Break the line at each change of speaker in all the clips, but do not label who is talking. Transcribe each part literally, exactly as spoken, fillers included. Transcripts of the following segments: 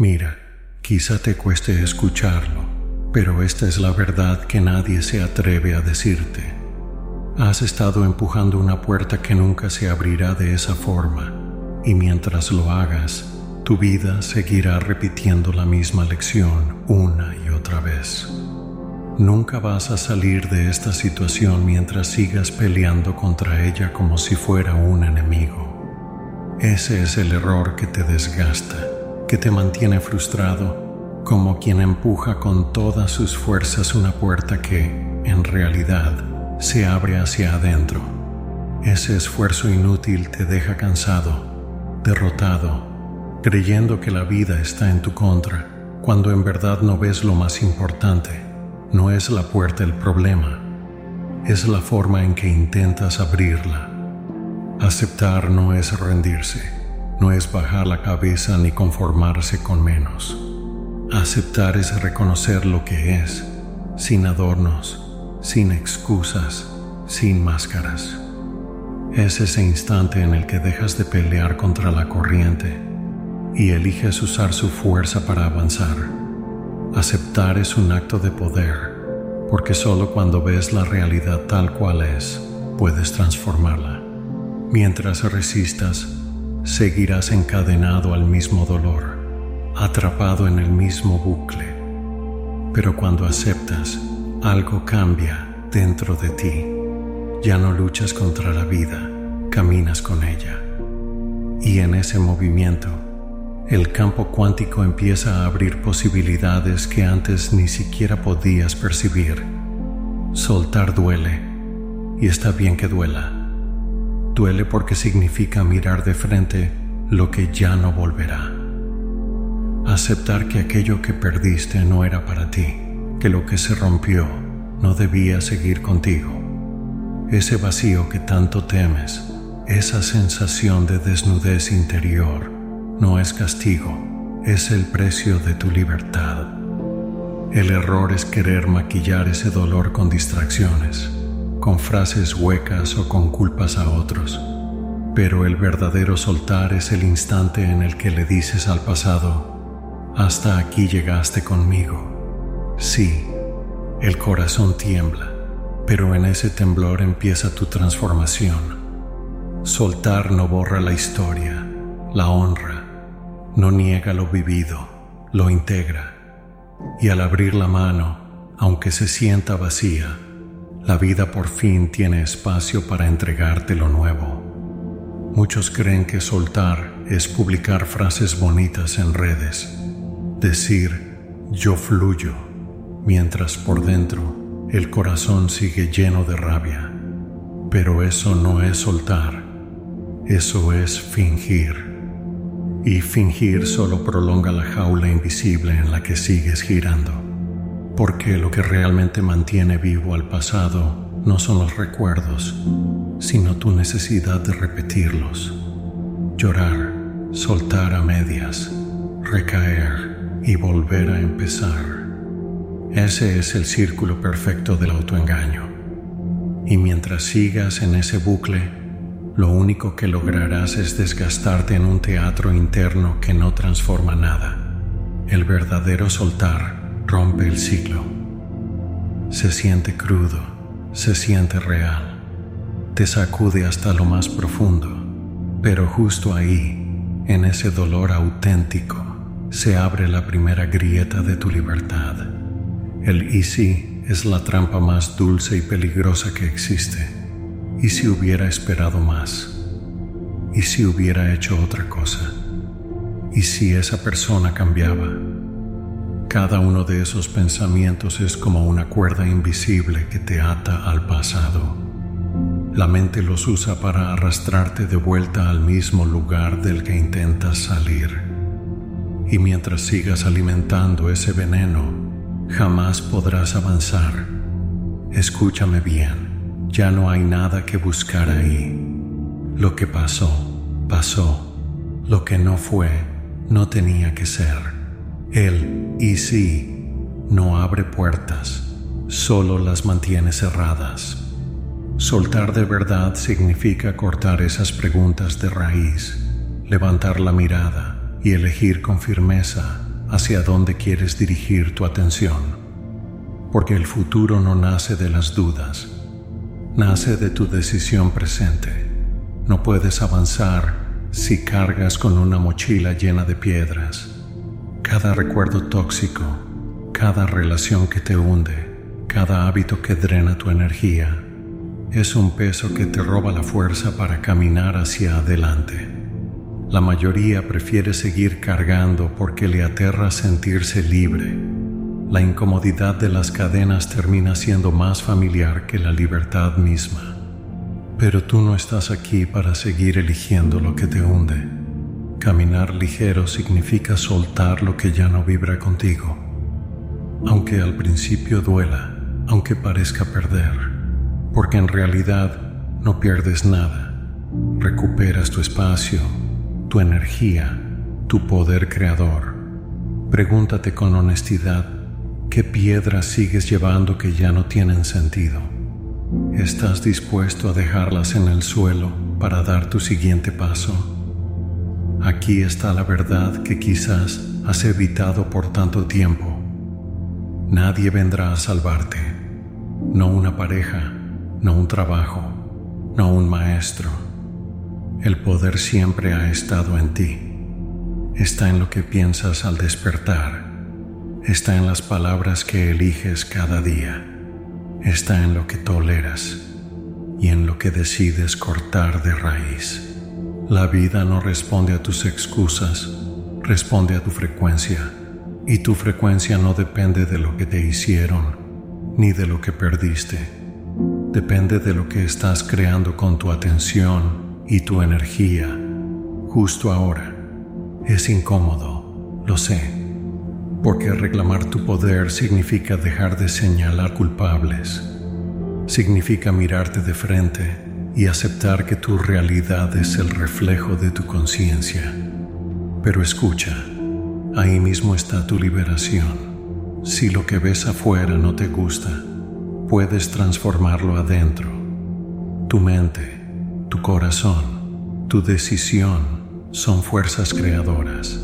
Mira, quizá te cueste escucharlo, pero esta es la verdad que nadie se atreve a decirte. Has estado empujando una puerta que nunca se abrirá de esa forma, y mientras lo hagas, tu vida seguirá repitiendo la misma lección una y otra vez. Nunca vas a salir de esta situación mientras sigas peleando contra ella como si fuera un enemigo. Ese es el error que te desgasta, que te mantiene frustrado, como quien empuja con todas sus fuerzas una puerta que, en realidad, se abre hacia adentro. Ese esfuerzo inútil te deja cansado, derrotado, creyendo que la vida está en tu contra, cuando en verdad no ves lo más importante. No es la puerta el problema, es la forma en que intentas abrirla. Aceptar no es rendirse, no es bajar la cabeza ni conformarse con menos. Aceptar es reconocer lo que es, sin adornos, sin excusas, sin máscaras. Es ese instante en el que dejas de pelear contra la corriente y eliges usar su fuerza para avanzar. Aceptar es un acto de poder, porque solo cuando ves la realidad tal cual es, puedes transformarla. Mientras resistas, seguirás encadenado al mismo dolor, atrapado en el mismo bucle. Pero cuando aceptas, algo cambia dentro de ti. Ya no luchas contra la vida, caminas con ella. Y en ese movimiento, el campo cuántico empieza a abrir posibilidades que antes ni siquiera podías percibir. Soltar duele, y está bien que duela. Duele porque significa mirar de frente lo que ya no volverá. Aceptar que aquello que perdiste no era para ti, que lo que se rompió no debía seguir contigo. Ese vacío que tanto temes, esa sensación de desnudez interior, no es castigo, es el precio de tu libertad. El error es querer maquillar ese dolor con distracciones, con frases huecas o con culpas a otros. Pero el verdadero soltar es el instante en el que le dices al pasado: hasta aquí llegaste conmigo. Sí, el corazón tiembla, pero en ese temblor empieza tu transformación. Soltar no borra la historia, la honra, no niega lo vivido, lo integra. Y al abrir la mano, aunque se sienta vacía, la vida por fin tiene espacio para entregarte lo nuevo. Muchos creen que soltar es publicar frases bonitas en redes, decir yo fluyo, mientras por dentro el corazón sigue lleno de rabia. Pero eso no es soltar, eso es fingir. Y fingir solo prolonga la jaula invisible en la que sigues girando. Porque lo que realmente mantiene vivo al pasado no son los recuerdos, sino tu necesidad de repetirlos. Llorar, soltar a medias, recaer y volver a empezar. Ese es el círculo perfecto del autoengaño. Y mientras sigas en ese bucle, lo único que lograrás es desgastarte en un teatro interno que no transforma nada. El verdadero soltar rompe el ciclo. Se siente crudo, se siente real, te sacude hasta lo más profundo, pero justo ahí, en ese dolor auténtico, se abre la primera grieta de tu libertad. El y si es la trampa más dulce y peligrosa que existe. ¿Y si hubiera esperado más? ¿Y si hubiera hecho otra cosa? ¿Y si esa persona cambiaba? Cada uno de esos pensamientos es como una cuerda invisible que te ata al pasado. La mente los usa para arrastrarte de vuelta al mismo lugar del que intentas salir. Y mientras sigas alimentando ese veneno, jamás podrás avanzar. Escúchame bien. Ya no hay nada que buscar ahí. Lo que pasó, pasó. Lo que no fue, no tenía que ser. El y si no abre puertas, solo las mantiene cerradas. Soltar de verdad significa cortar esas preguntas de raíz, levantar la mirada y elegir con firmeza hacia dónde quieres dirigir tu atención, porque el futuro no nace de las dudas, nace de tu decisión presente. No puedes avanzar si cargas con una mochila llena de piedras. Cada recuerdo tóxico, cada relación que te hunde, cada hábito que drena tu energía, es un peso que te roba la fuerza para caminar hacia adelante. La mayoría prefiere seguir cargando porque le aterra sentirse libre. La incomodidad de las cadenas termina siendo más familiar que la libertad misma. Pero tú no estás aquí para seguir eligiendo lo que te hunde. Caminar ligero significa soltar lo que ya no vibra contigo. Aunque al principio duela, aunque parezca perder, porque en realidad no pierdes nada. Recuperas tu espacio, tu energía, tu poder creador. Pregúntate con honestidad, ¿qué piedras sigues llevando que ya no tienen sentido? ¿Estás dispuesto a dejarlas en el suelo para dar tu siguiente paso? Aquí está la verdad que quizás has evitado por tanto tiempo. Nadie vendrá a salvarte. No una pareja, no un trabajo, no un maestro. El poder siempre ha estado en ti. Está en lo que piensas al despertar. Está en las palabras que eliges cada día. Está en lo que toleras y en lo que decides cortar de raíz. La vida no responde a tus excusas, responde a tu frecuencia. Y tu frecuencia no depende de lo que te hicieron, ni de lo que perdiste. Depende de lo que estás creando con tu atención y tu energía, justo ahora. Es incómodo, lo sé, porque reclamar tu poder significa dejar de señalar culpables. Significa mirarte de frente y aceptar que tu realidad es el reflejo de tu conciencia. Pero escucha, ahí mismo está tu liberación. Si lo que ves afuera no te gusta, puedes transformarlo adentro. Tu mente, tu corazón, tu decisión son fuerzas creadoras.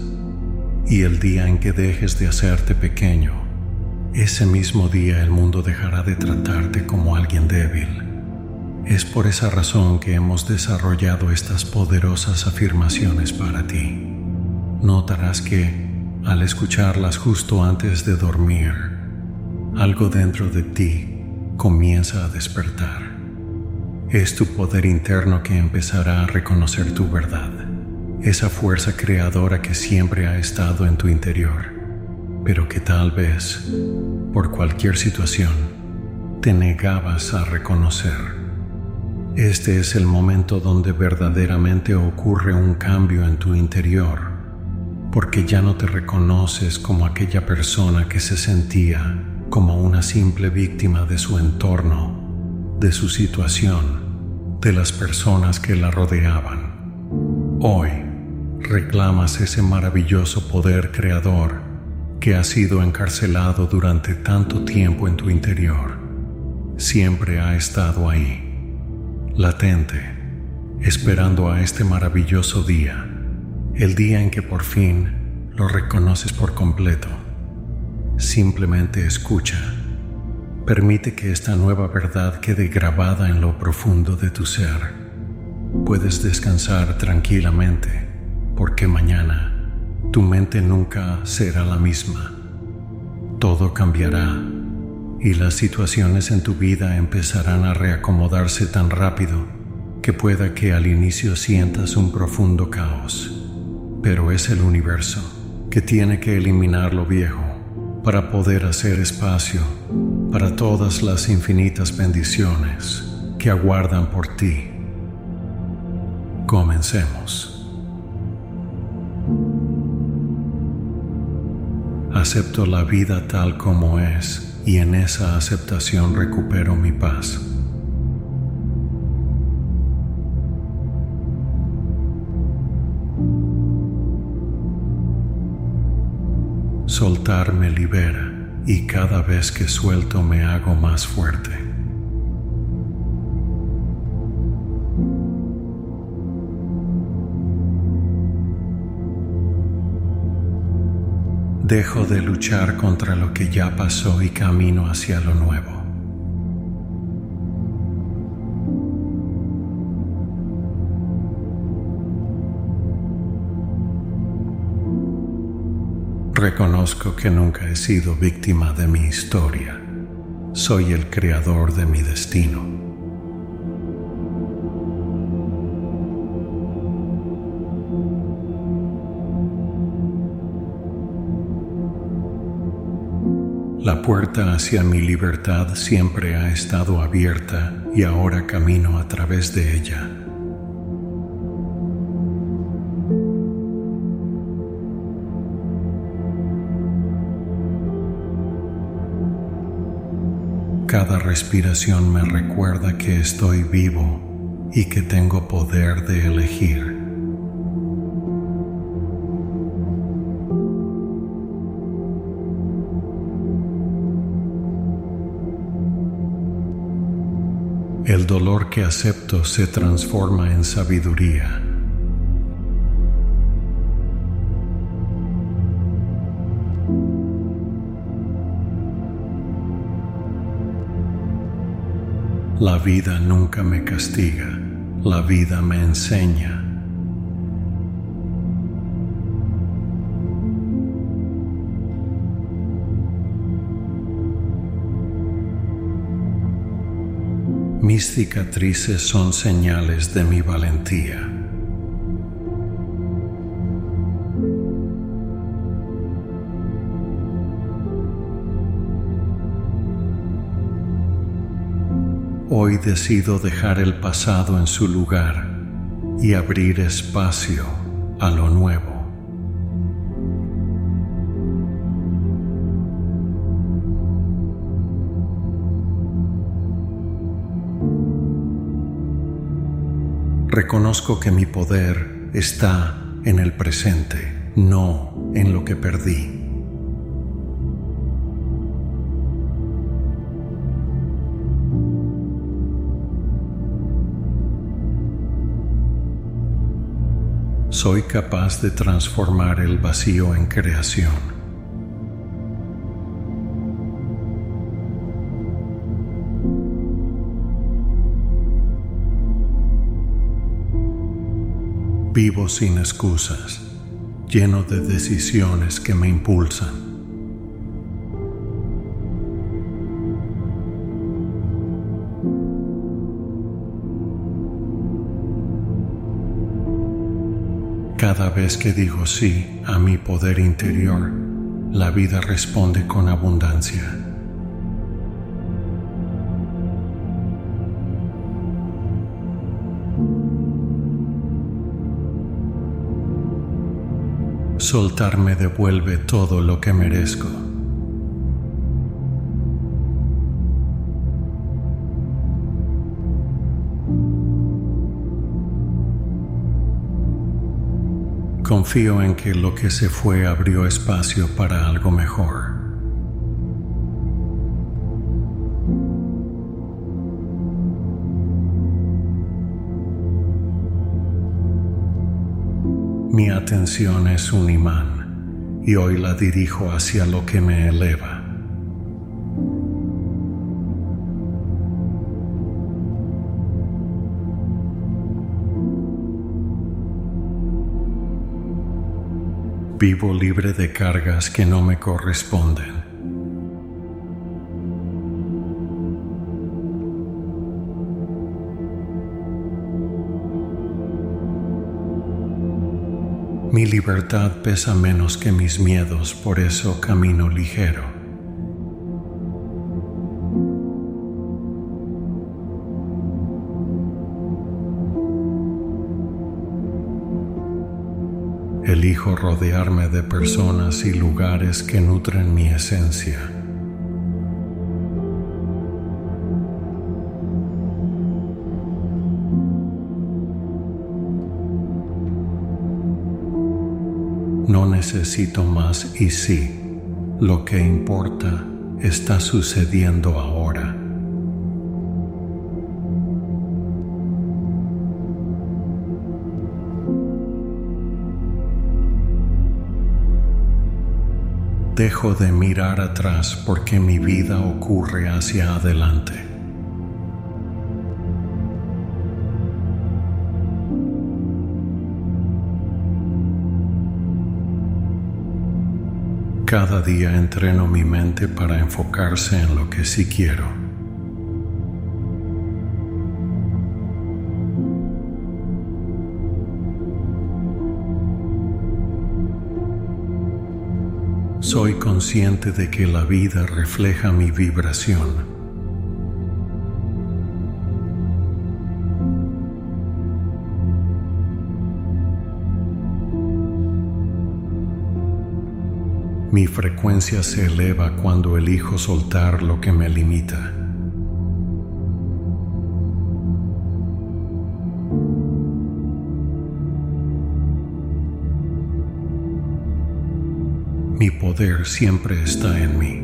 Y el día en que dejes de hacerte pequeño, ese mismo día el mundo dejará de tratarte como alguien débil. Es por esa razón que hemos desarrollado estas poderosas afirmaciones para ti. Notarás que, al escucharlas justo antes de dormir, algo dentro de ti comienza a despertar. Es tu poder interno que empezará a reconocer tu verdad, esa fuerza creadora que siempre ha estado en tu interior, pero que tal vez, por cualquier situación, te negabas a reconocer. Este es el momento donde verdaderamente ocurre un cambio en tu interior, porque ya no te reconoces como aquella persona que se sentía como una simple víctima de su entorno, de su situación, de las personas que la rodeaban. Hoy reclamas ese maravilloso poder creador que ha sido encarcelado durante tanto tiempo en tu interior. Siempre ha estado ahí, latente, esperando a este maravilloso día, el día en que por fin lo reconoces por completo. Simplemente escucha. Permite que esta nueva verdad quede grabada en lo profundo de tu ser. Puedes descansar tranquilamente, porque mañana tu mente nunca será la misma. Todo cambiará y las situaciones en tu vida empezarán a reacomodarse tan rápido que pueda que al inicio sientas un profundo caos. Pero es el universo que tiene que eliminar lo viejo para poder hacer espacio para todas las infinitas bendiciones que aguardan por ti. Comencemos. Acepto la vida tal como es y en esa aceptación recupero mi paz. Soltar me libera y cada vez que suelto me hago más fuerte. Dejo de luchar contra lo que ya pasó y camino hacia lo nuevo. Reconozco que nunca he sido víctima de mi historia. Soy el creador de mi destino. La puerta hacia mi libertad siempre ha estado abierta y ahora camino a través de ella. Cada respiración me recuerda que estoy vivo y que tengo poder de elegir. El dolor que acepto se transforma en sabiduría. La vida nunca me castiga, la vida me enseña. Mis cicatrices son señales de mi valentía. Hoy decido dejar el pasado en su lugar y abrir espacio a lo nuevo. Reconozco que mi poder está en el presente, no en lo que perdí. Soy capaz de transformar el vacío en creación. Vivo sin excusas, lleno de decisiones que me impulsan. Cada vez que digo sí a mi poder interior, la vida responde con abundancia. Soltar me devuelve todo lo que merezco. Confío en que lo que se fue abrió espacio para algo mejor. Mi atención es un imán y hoy la dirijo hacia lo que me eleva. Vivo libre de cargas que no me corresponden. Mi libertad pesa menos que mis miedos, por eso camino ligero. Elijo rodearme de personas y lugares que nutren mi esencia. No necesito más y sí, lo que importa está sucediendo ahora. dejo de mirar atrás porque mi vida ocurre hacia adelante. Cada día entreno mi mente para enfocarse en lo que sí quiero. Soy consciente de que la vida refleja mi vibración. Mi frecuencia se eleva cuando elijo soltar lo que me limita. Mi poder siempre está en mí.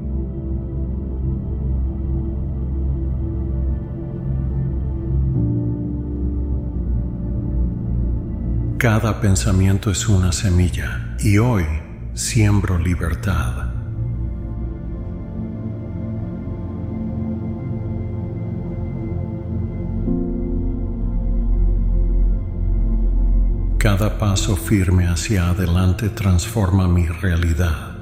Cada pensamiento es una semilla y hoy siembro libertad. Cada paso firme hacia adelante transforma mi realidad.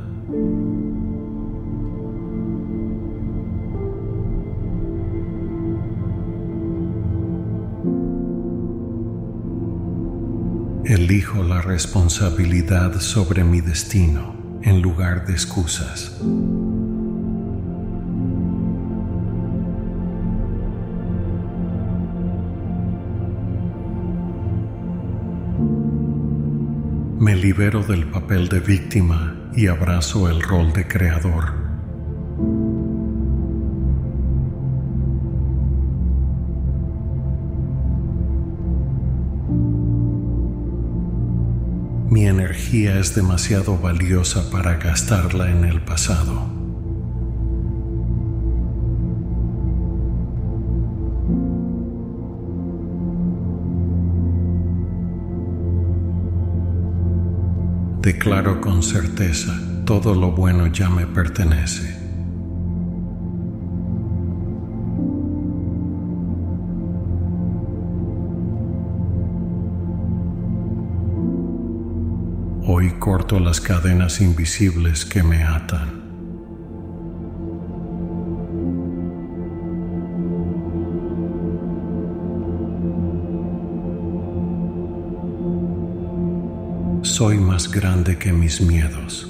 Elijo la responsabilidad sobre mi destino en lugar de excusas. Me libero del papel de víctima y abrazo el rol de creador. Mi energía es demasiado valiosa para gastarla en el pasado. Declaro con certeza, todo lo bueno ya me pertenece. Hoy corto las cadenas invisibles que me atan. Soy más grande que mis miedos.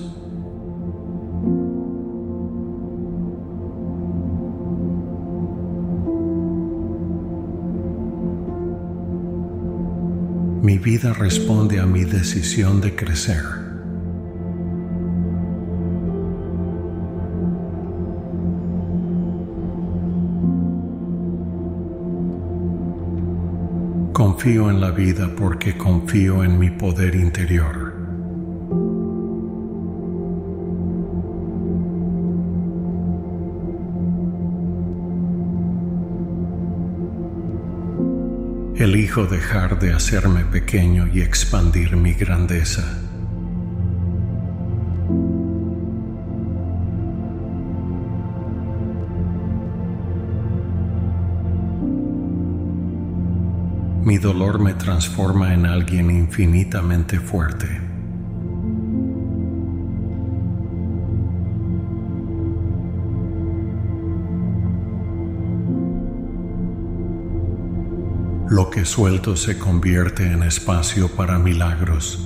Mi vida responde a mi decisión de crecer. Confío en la vida porque confío en mi poder interior. Elijo dejar de hacerme pequeño y expandir mi grandeza. Mi dolor me transforma en alguien infinitamente fuerte. Lo que suelto se convierte en espacio para milagros.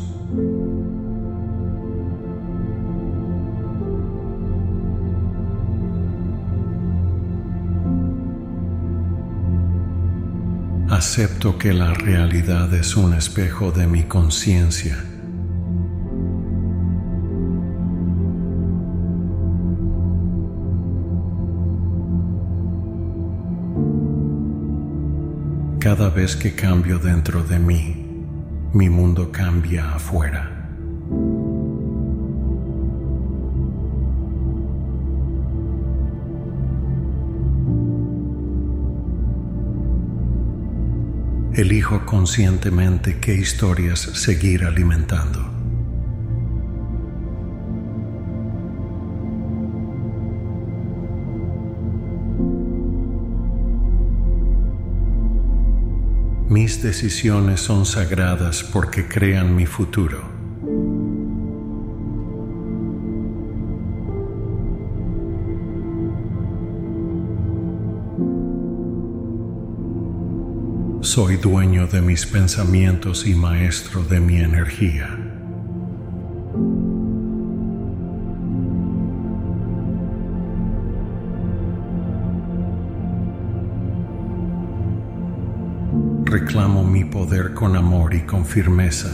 Acepto que la realidad es un espejo de mi conciencia. Cada vez que cambio dentro de mí, mi mundo cambia afuera. Elijo conscientemente qué historias seguir alimentando. Mis decisiones son sagradas porque crean mi futuro. Soy dueño de mis pensamientos y maestro de mi energía. Reclamo mi poder con amor y con firmeza.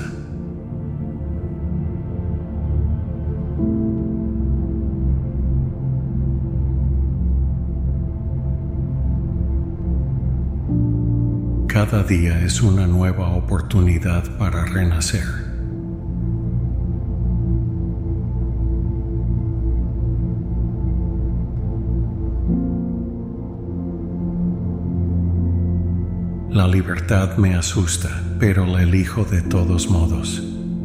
Cada día es una nueva oportunidad para renacer. La libertad me asusta, pero la elijo de todos modos.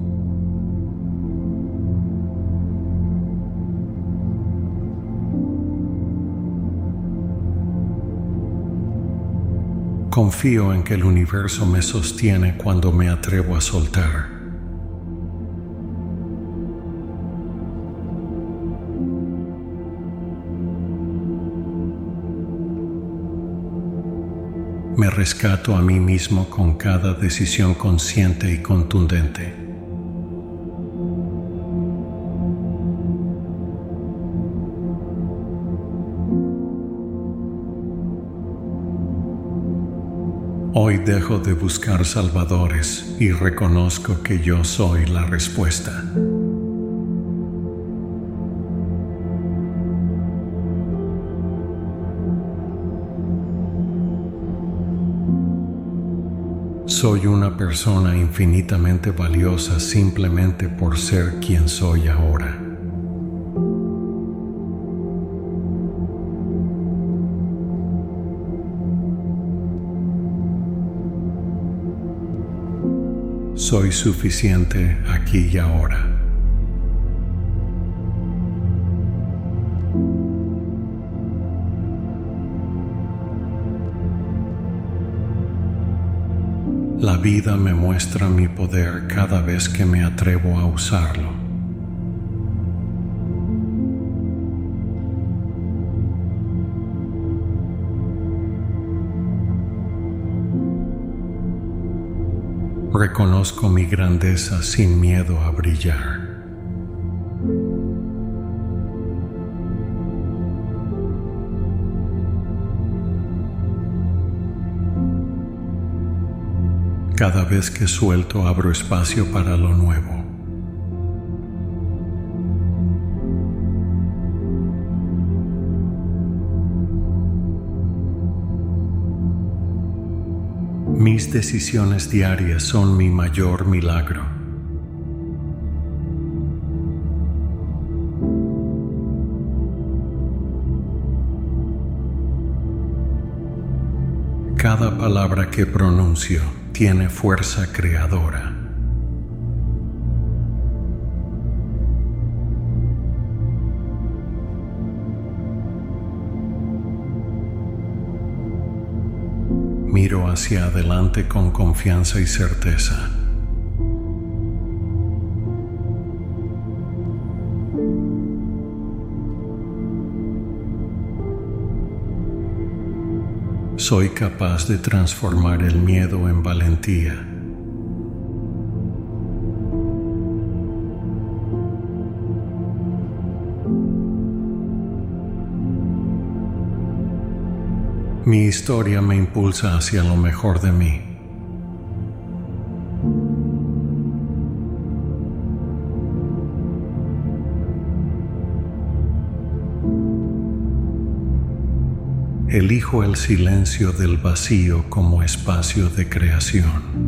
Confío en que el universo me sostiene cuando me atrevo a soltar. Me rescato a mí mismo con cada decisión consciente y contundente. Hoy dejo de buscar salvadores y reconozco que yo soy la respuesta. Soy una persona infinitamente valiosa simplemente por ser quien soy ahora. Soy suficiente aquí y ahora. La vida me muestra mi poder cada vez que me atrevo a usarlo. Reconozco mi grandeza sin miedo a brillar. Cada vez que suelto, abro espacio para lo nuevo. Mis decisiones diarias son mi mayor milagro. Cada palabra que pronuncio tiene fuerza creadora. Miro hacia adelante con confianza y certeza. Soy capaz de transformar el miedo en valentía. Mi historia me impulsa hacia lo mejor de mí. Elijo el silencio del vacío como espacio de creación.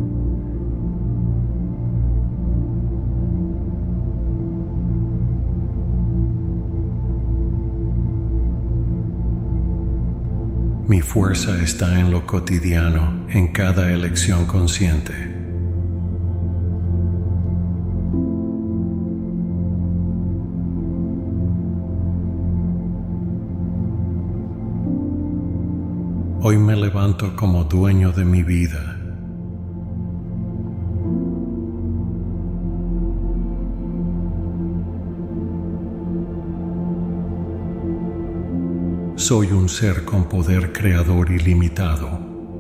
Mi fuerza está en lo cotidiano, en cada elección consciente. Hoy me levanto como dueño de mi vida. Soy un ser con poder creador ilimitado.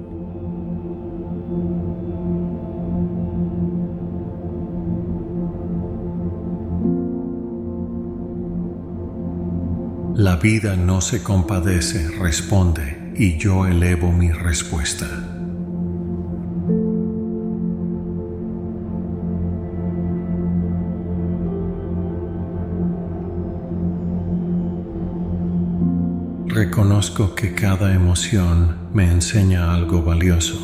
La vida no se compadece, responde, y yo elevo mi respuesta. Reconozco que cada emoción me enseña algo valioso.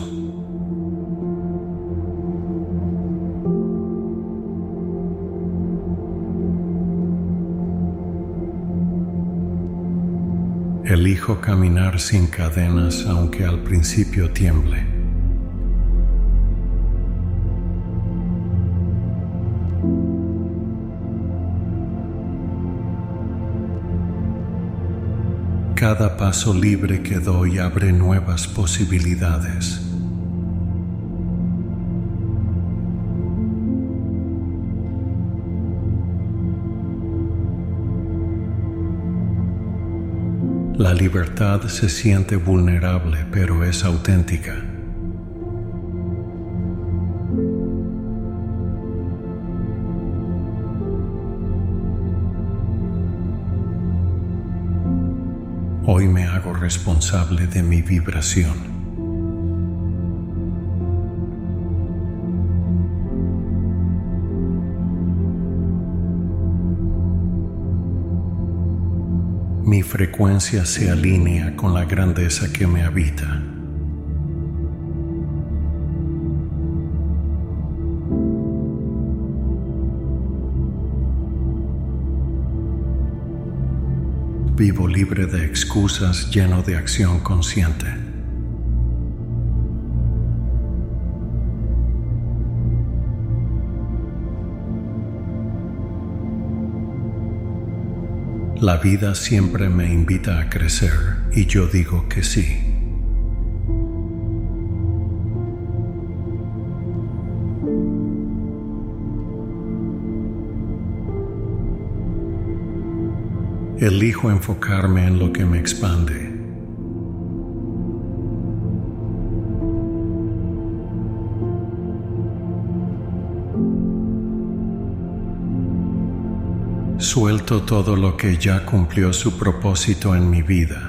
Elijo caminar sin cadenas aunque al principio tiemble. Cada paso libre que doy abre nuevas posibilidades. La libertad se siente vulnerable, pero es auténtica. Hoy me hago responsable de mi vibración. Mi frecuencia se alinea con la grandeza que me habita. Vivo libre de excusas, lleno de acción consciente. La vida siempre me invita a crecer y yo digo que sí. Elijo enfocarme en lo que me expande. Suelto todo lo que ya cumplió su propósito en mi vida.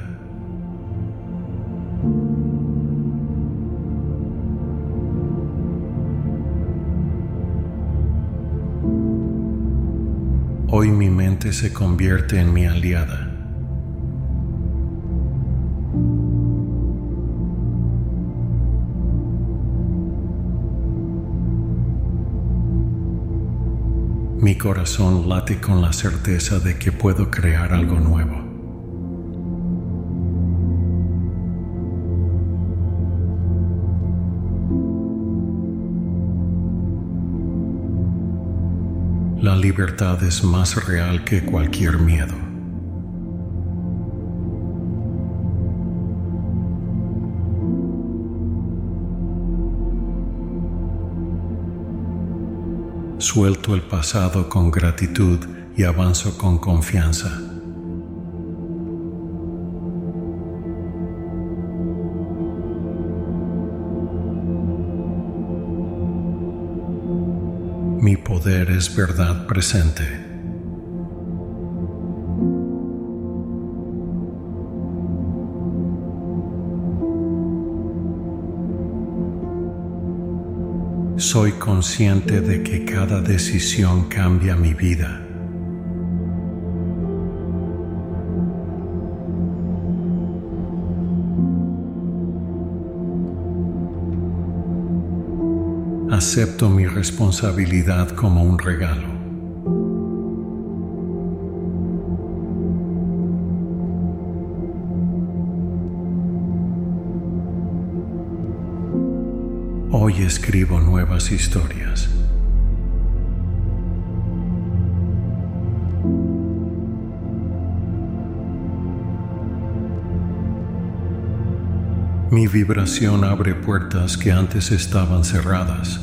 Hoy mi mente se convierte en mi aliada. Mi corazón late con la certeza de que puedo crear algo nuevo. La libertad es más real que cualquier miedo. Suelto el pasado con gratitud y avanzo con confianza. Mi poder es verdad presente. Soy consciente de que cada decisión cambia mi vida. Acepto mi responsabilidad como un regalo. Hoy escribo nuevas historias. Mi vibración abre puertas que antes estaban cerradas.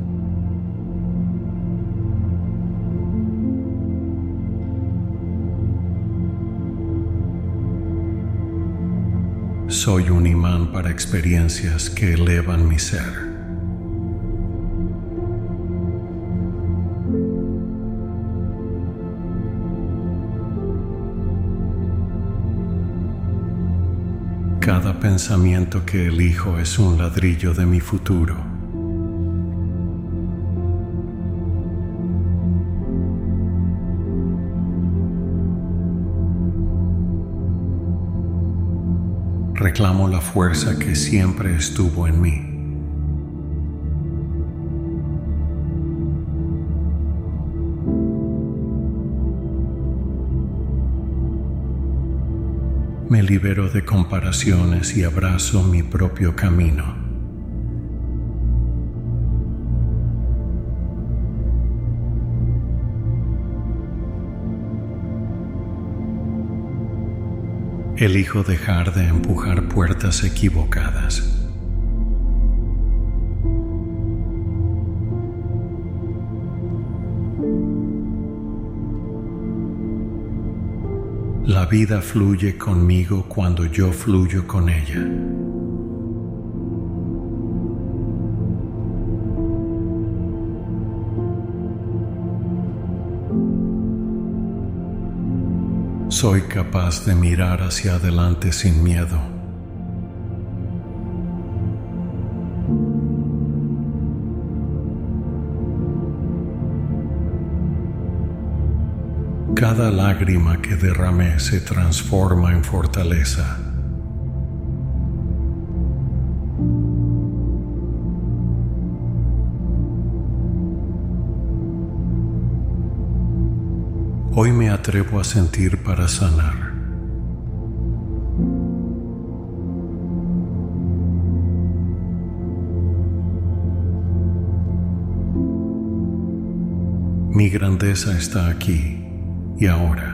Soy un imán para experiencias que elevan mi ser. Cada pensamiento que elijo es un ladrillo de mi futuro. Reclamo la fuerza que siempre estuvo en mí. Me libero de comparaciones y abrazo mi propio camino. Elijo dejar de empujar puertas equivocadas. La vida fluye conmigo cuando yo fluyo con ella. Soy capaz de mirar hacia adelante sin miedo. Cada lágrima que derramé se transforma en fortaleza. Hoy me atrevo a sentir para sanar. Mi grandeza está aquí. Y ahora,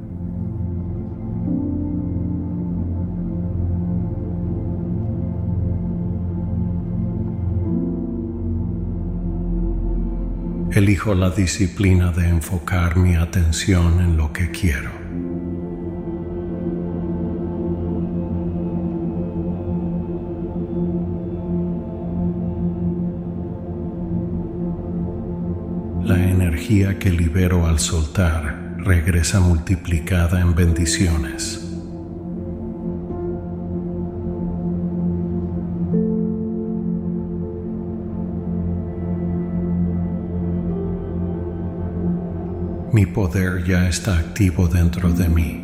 elijo la disciplina de enfocar mi atención en lo que quiero. La energía que libero al soltar regresa multiplicada en bendiciones. Mi poder ya está activo dentro de mí.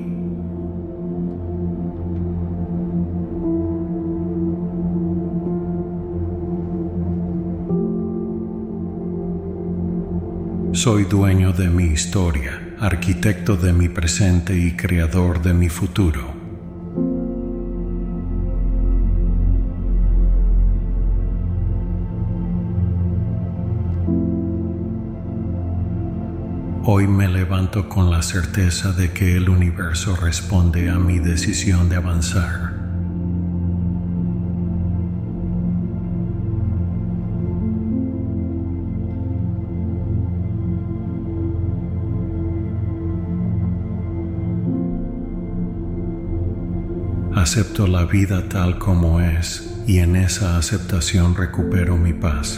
Soy dueño de mi historia, arquitecto de mi presente y creador de mi futuro. Hoy me levanto con la certeza de que el universo responde a mi decisión de avanzar. Acepto la vida tal como es y en esa aceptación recupero mi paz.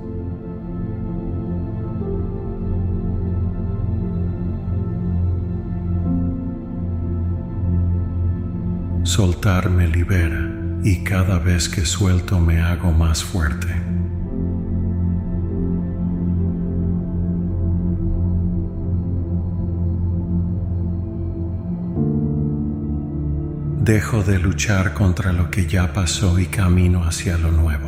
Soltar me libera y cada vez que suelto me hago más fuerte. Dejo de luchar contra lo que ya pasó y camino hacia lo nuevo.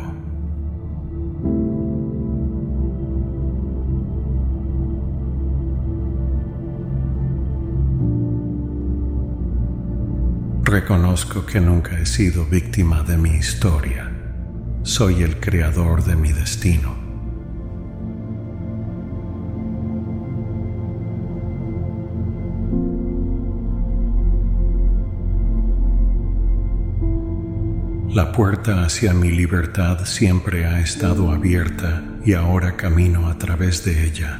Reconozco que nunca he sido víctima de mi historia. Soy el creador de mi destino. La puerta hacia mi libertad siempre ha estado abierta y ahora camino a través de ella.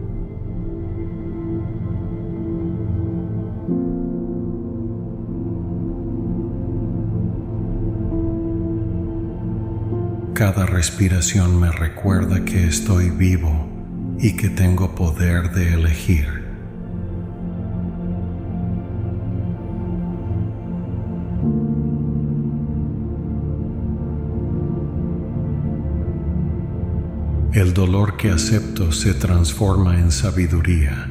Cada respiración me recuerda que estoy vivo y que tengo poder de elegir. El dolor que acepto se transforma en sabiduría.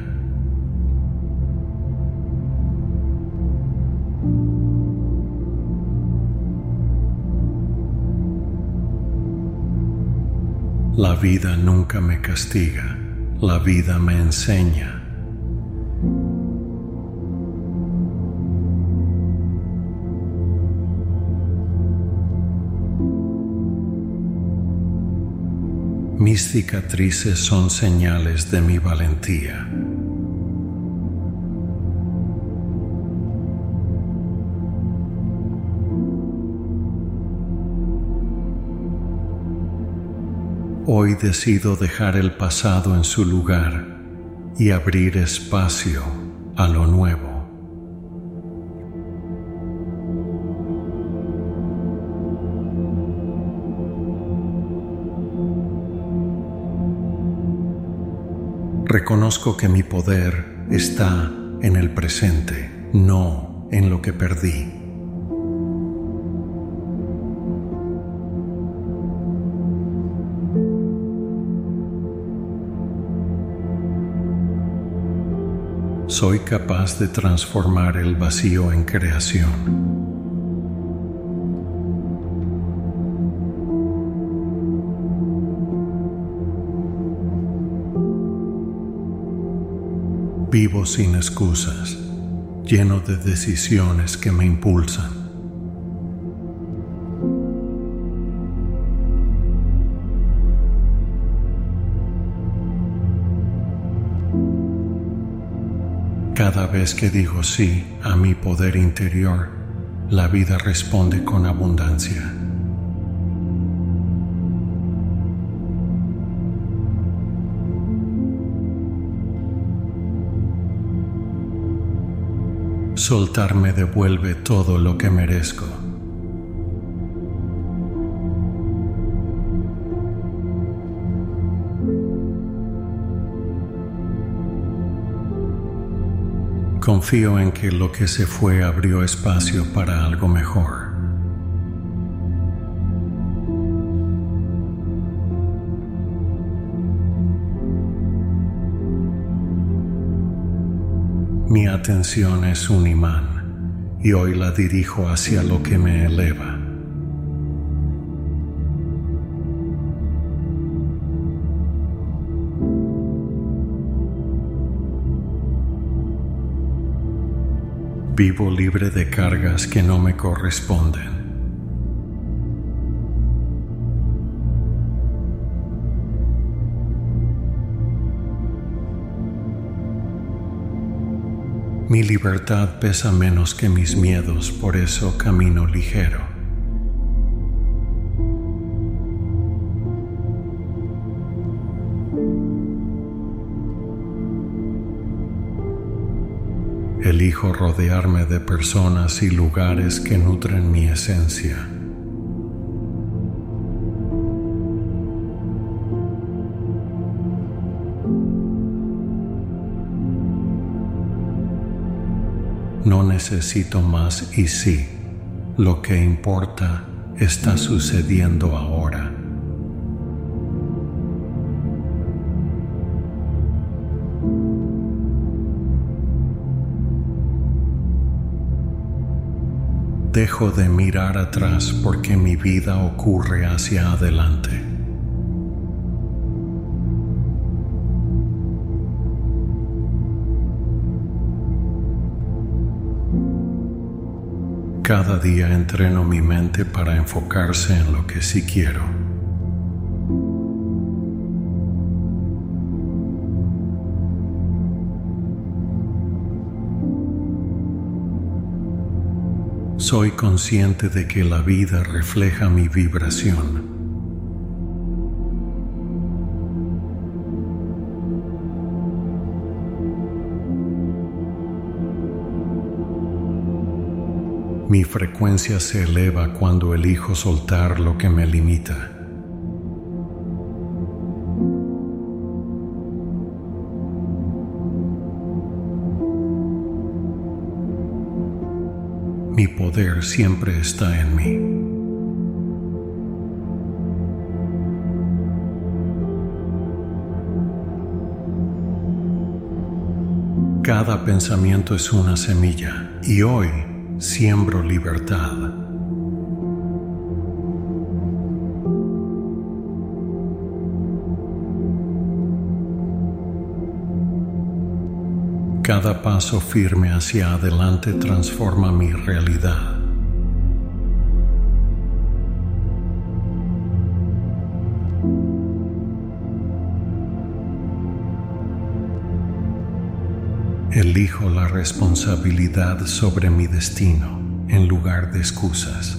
La vida nunca me castiga, la vida me enseña. Mis cicatrices son señales de mi valentía. Hoy decido dejar el pasado en su lugar y abrir espacio a lo nuevo. Reconozco que mi poder está en el presente, no en lo que perdí. Soy capaz de transformar el vacío en creación. Vivo sin excusas, lleno de decisiones que me impulsan. Cada vez que digo sí a mi poder interior, la vida responde con abundancia. Soltar me devuelve todo lo que merezco. Confío en que lo que se fue abrió espacio para algo mejor. Mi atención es un imán y hoy la dirijo hacia lo que me eleva. Vivo libre de cargas que no me corresponden. Mi libertad pesa menos que mis miedos, por eso camino ligero. Elijo rodearme de personas y lugares que nutren mi esencia. No necesito más y sí, lo que importa está sucediendo ahora. Dejo de mirar atrás porque mi vida ocurre hacia adelante. Cada día entreno mi mente para enfocarse en lo que sí quiero. Soy consciente de que la vida refleja mi vibración. Mi frecuencia se eleva cuando elijo soltar lo que me limita. Mi poder siempre está en mí. Cada pensamiento es una semilla y hoy siembro libertad. Cada paso firme hacia adelante transforma mi realidad. Elijo la responsabilidad sobre mi destino en lugar de excusas.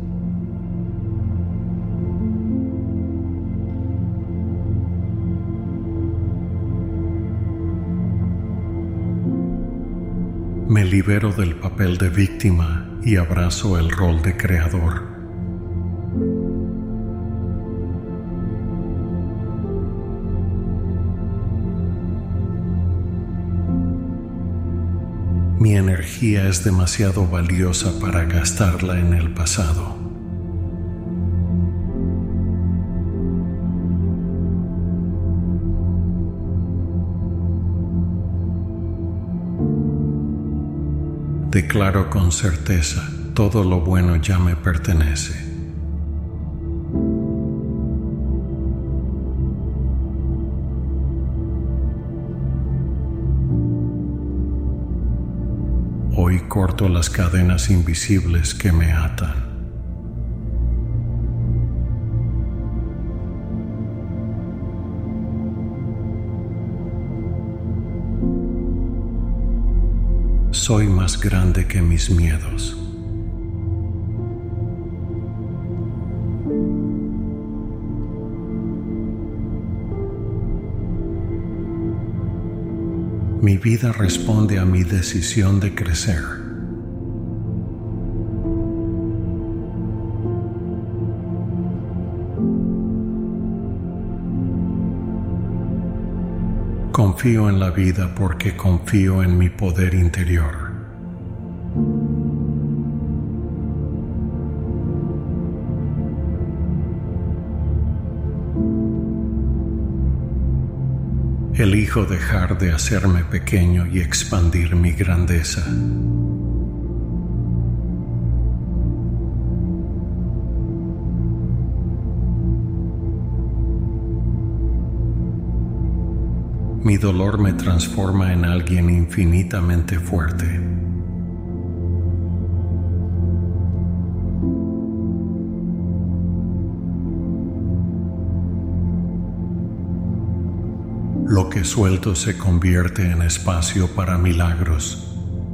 Me libero del papel de víctima y abrazo el rol de creador. Mi energía es demasiado valiosa para gastarla en el pasado. Declaro con certeza, todo lo bueno ya me pertenece. Hoy corto las cadenas invisibles que me atan. Soy más grande que mis miedos. Mi vida responde a mi decisión de crecer. Confío en la vida porque confío en mi poder interior. Elijo dejar de hacerme pequeño y expandir mi grandeza. Mi dolor me transforma en alguien infinitamente fuerte. Lo que suelto se convierte en espacio para milagros.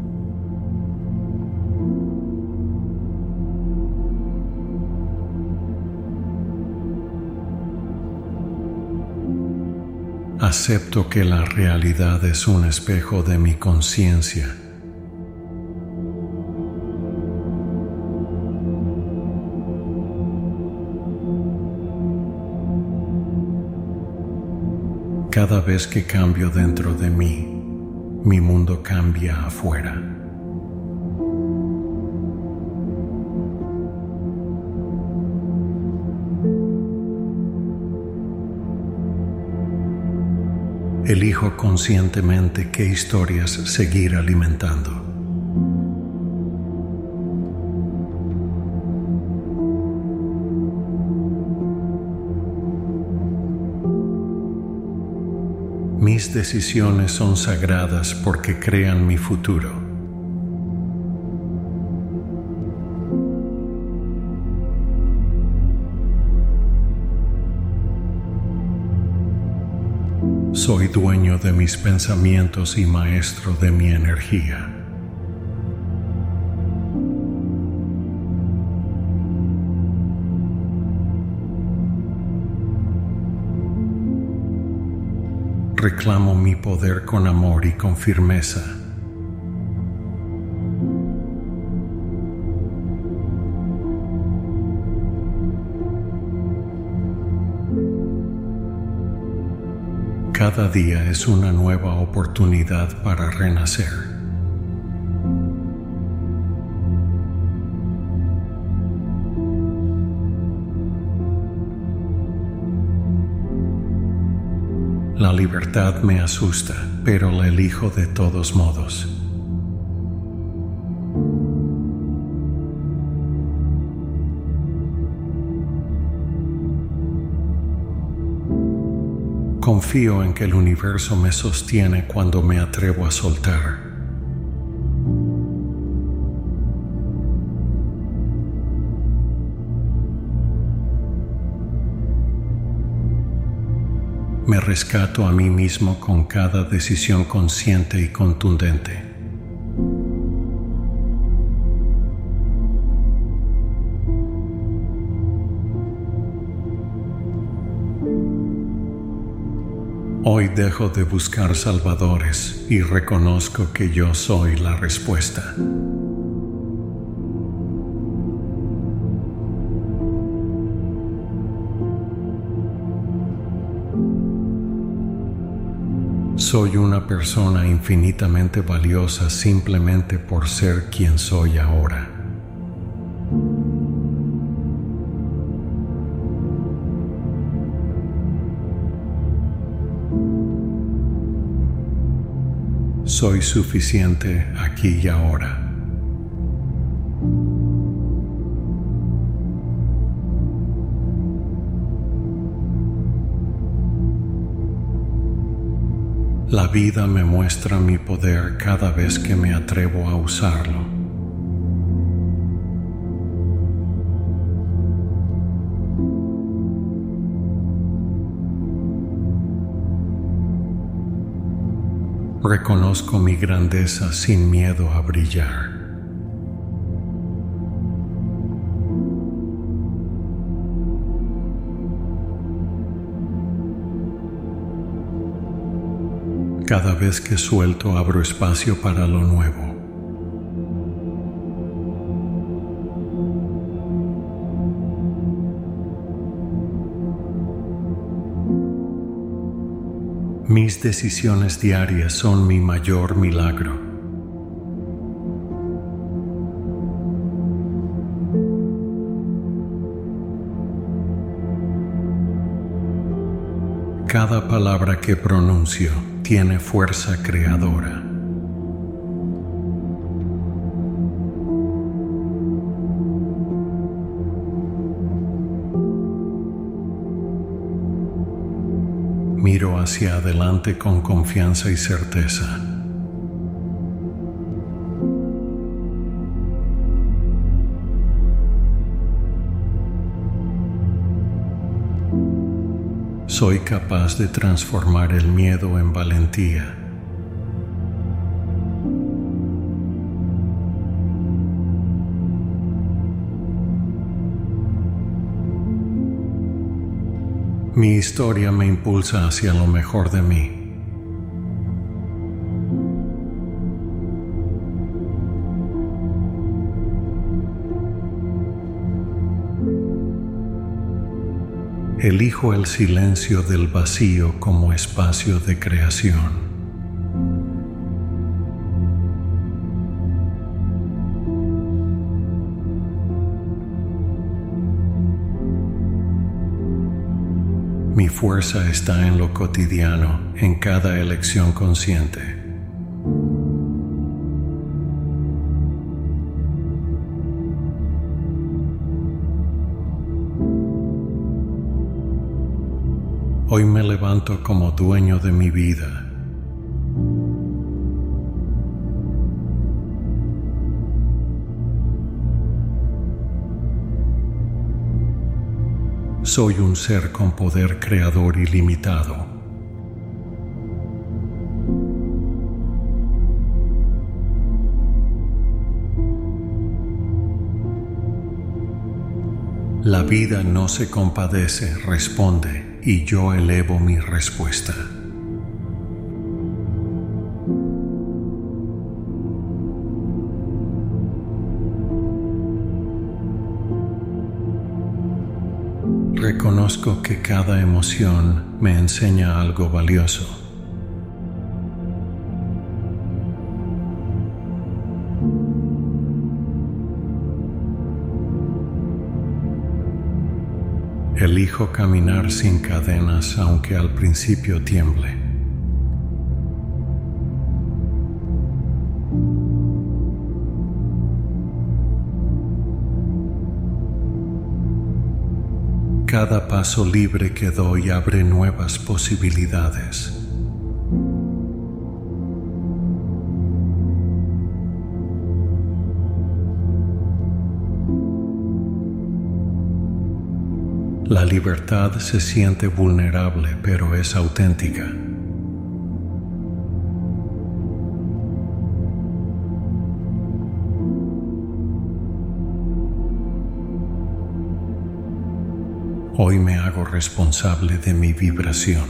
Acepto que la realidad es un espejo de mi conciencia. Cada vez que cambio dentro de mí, mi mundo cambia afuera. Elijo conscientemente qué historias seguir alimentando. Mis decisiones son sagradas porque crean mi futuro. Soy dueño de mis pensamientos y maestro de mi energía. reclamo mi poder con amor y con firmeza. Cada día es una nueva oportunidad para renacer. La libertad me asusta, pero la elijo de todos modos. Confío en que el universo me sostiene cuando me atrevo a soltar. Me rescato a mí mismo con cada decisión consciente y contundente. Hoy dejo de buscar salvadores y reconozco que yo soy la respuesta. Soy una persona infinitamente valiosa simplemente por ser quien soy ahora. Soy suficiente aquí y ahora. La vida me muestra mi poder cada vez que me atrevo a usarlo. Reconozco mi grandeza sin miedo a brillar. Cada vez que suelto, abro espacio para lo nuevo. Mis decisiones diarias son mi mayor milagro. Cada palabra que pronuncio tiene fuerza creadora. Miro hacia adelante con confianza y certeza. Soy capaz de transformar el miedo en valentía. Mi historia me impulsa hacia lo mejor de mí. Elijo el silencio del vacío como espacio de creación. Mi fuerza está en lo cotidiano, en cada elección consciente. Hoy me levanto como dueño de mi vida. Soy un ser con poder creador ilimitado. La vida no se compadece, responde, y yo elevo mi respuesta. Reconozco que cada emoción me enseña algo valioso. Elijo caminar sin cadenas aunque al principio tiemble. Cada paso libre que doy abre nuevas posibilidades. La libertad se siente vulnerable, pero es auténtica. Hoy me hago responsable de mi vibración.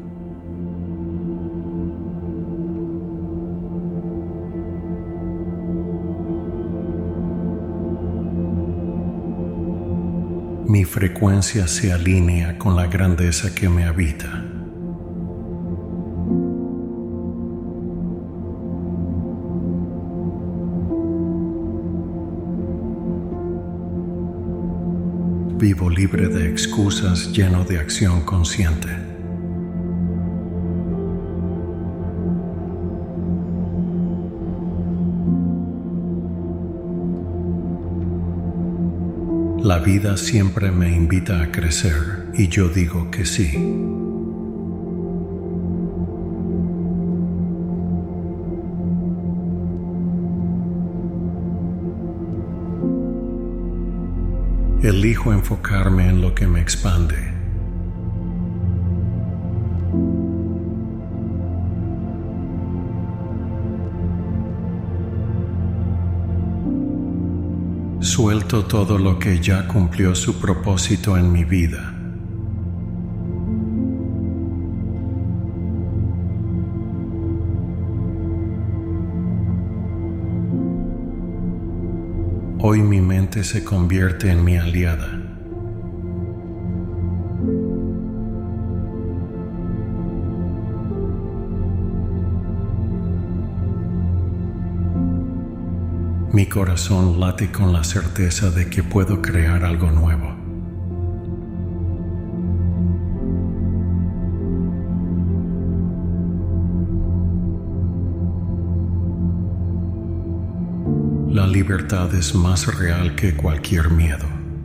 Mi frecuencia se alinea con la grandeza que me habita. Vivo libre de excusas, lleno de acción consciente. La vida siempre me invita a crecer y yo digo que sí. Elijo enfocarme en lo que me expande. Suelto todo lo que ya cumplió su propósito en mi vida. Hoy mi mente se convierte en mi aliada. Mi corazón late con la certeza de que puedo crear algo nuevo. La libertad es más real que cualquier miedo.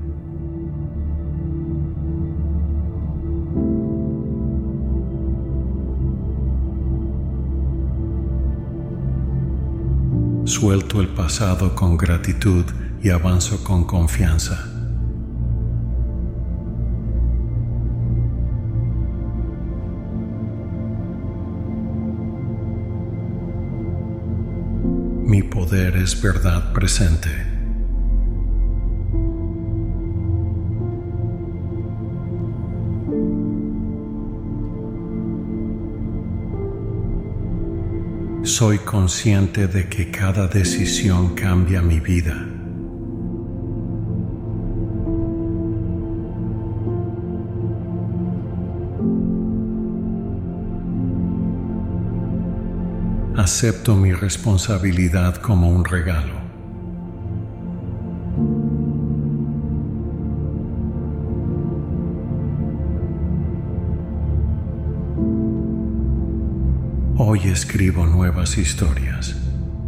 Suelto el pasado con gratitud y avanzo con confianza. Mi poder es verdad presente. Soy consciente de que cada decisión cambia mi vida. Acepto mi responsabilidad como un regalo. Hoy escribo nuevas historias.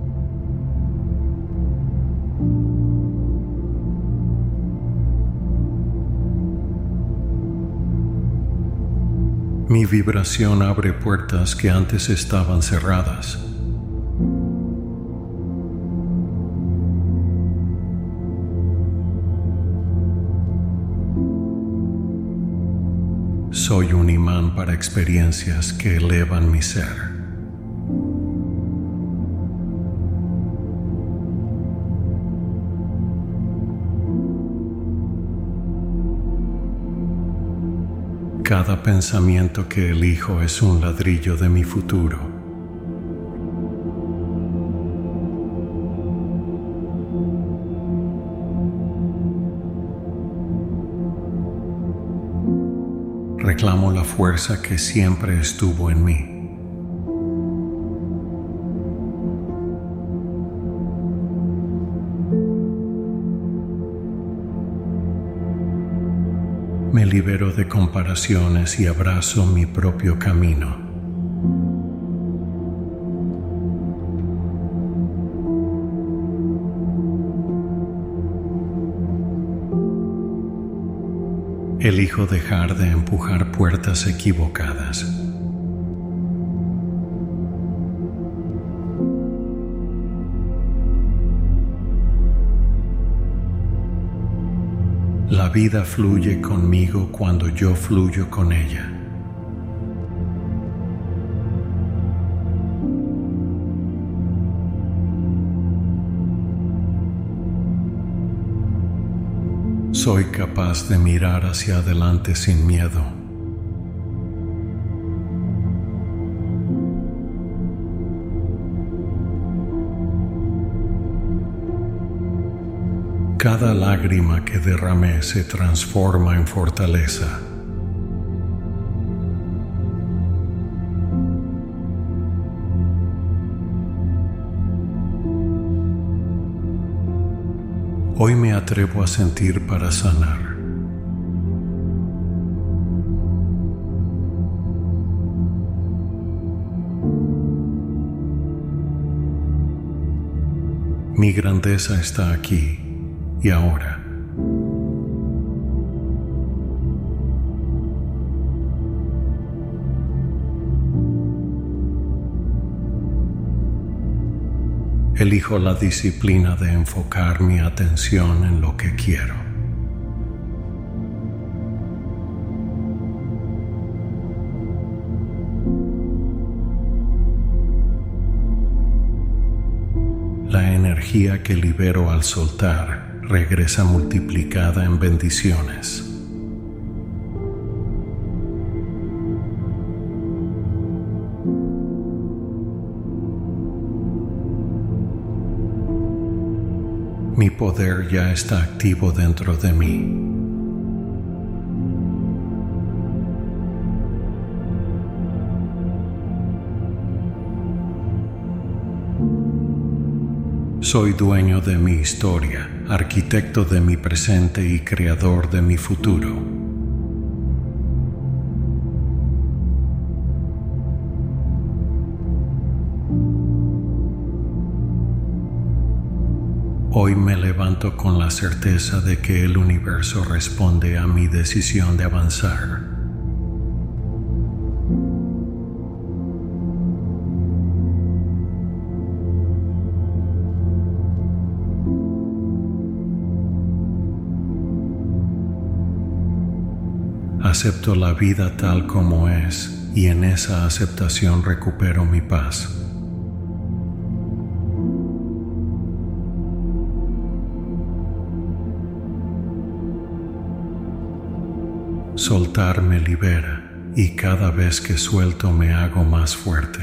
Mi vibración abre puertas que antes estaban cerradas. Soy un imán para experiencias que elevan mi ser. Cada pensamiento que elijo es un ladrillo de mi futuro. reclamo la fuerza que siempre estuvo en mí. Me libero de comparaciones y abrazo mi propio camino. Elijo dejar de empujar puertas equivocadas. La vida fluye conmigo cuando yo fluyo con ella. Soy capaz de mirar hacia adelante sin miedo. Cada lágrima que derramé se transforma en fortaleza. Hoy me atrevo a sentir para sanar. Mi grandeza está aquí y ahora. Elijo la disciplina de enfocar mi atención en lo que quiero. La energía que libero al soltar regresa multiplicada en bendiciones. Mi poder ya está activo dentro de mí. Soy dueño de mi historia, arquitecto de mi presente y creador de mi futuro. Hoy me levanto con la certeza de que el universo responde a mi decisión de avanzar. Acepto la vida tal como es y en esa aceptación recupero mi paz. Soltar me libera y cada vez que suelto me hago más fuerte.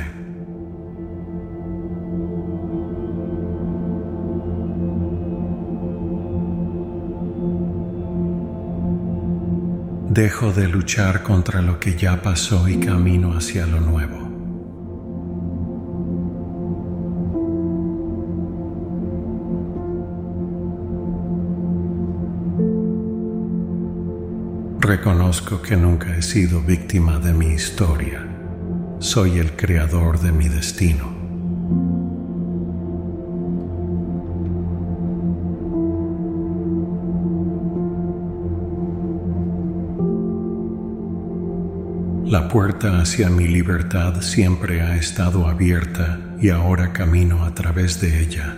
Dejo de luchar contra lo que ya pasó y camino hacia lo nuevo. Reconozco que nunca he sido víctima de mi historia. Soy el creador de mi destino. La puerta hacia mi libertad siempre ha estado abierta y ahora camino a través de ella.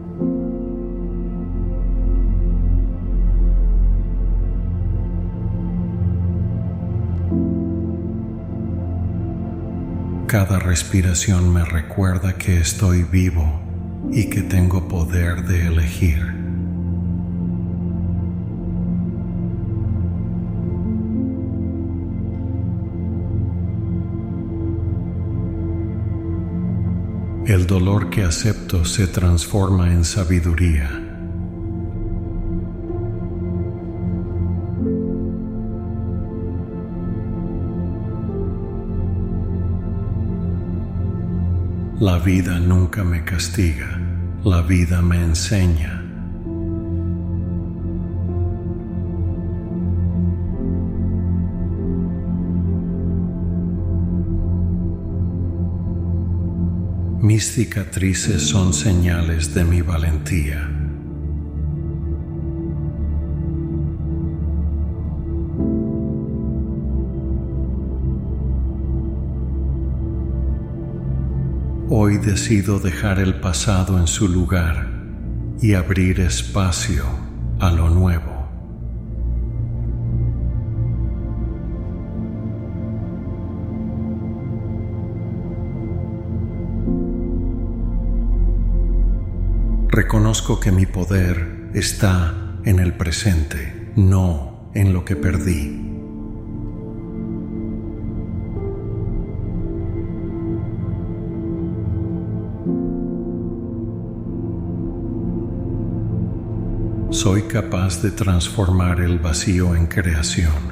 Cada respiración me recuerda que estoy vivo y que tengo poder de elegir. El dolor que acepto se transforma en sabiduría. La vida nunca me castiga, la vida me enseña. Mis cicatrices son señales de mi valentía. Hoy decido dejar el pasado en su lugar y abrir espacio a lo nuevo. Reconozco que mi poder está en el presente, no en lo que perdí. Soy capaz de transformar el vacío en creación.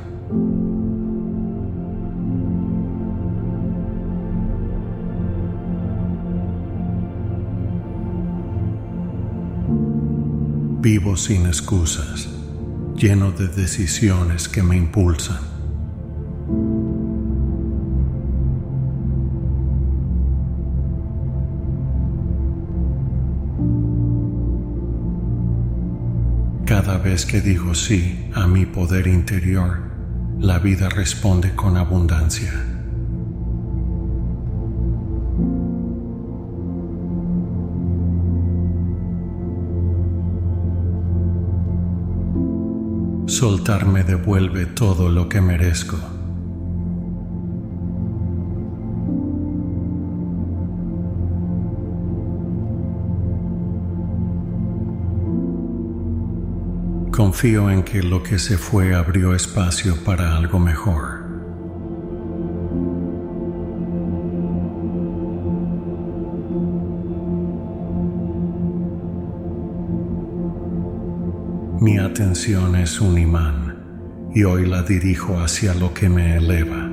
Vivo sin excusas, lleno de decisiones que me impulsan. Cada vez que digo sí a mi poder interior, la vida responde con abundancia. Soltar me devuelve todo lo que merezco. Confío en que lo que se fue abrió espacio para algo mejor. Mi atención es un imán y hoy la dirijo hacia lo que me eleva.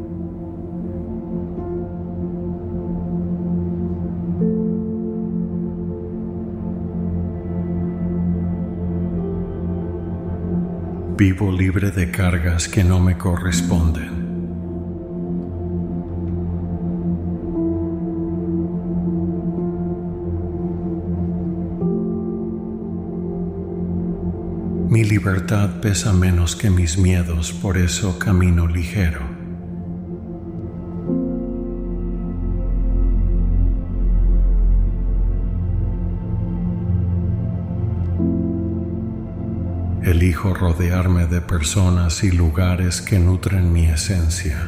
Vivo libre de cargas que no me corresponden. Mi libertad pesa menos que mis miedos, por eso camino ligero. Elijo rodearme de personas y lugares que nutren mi esencia.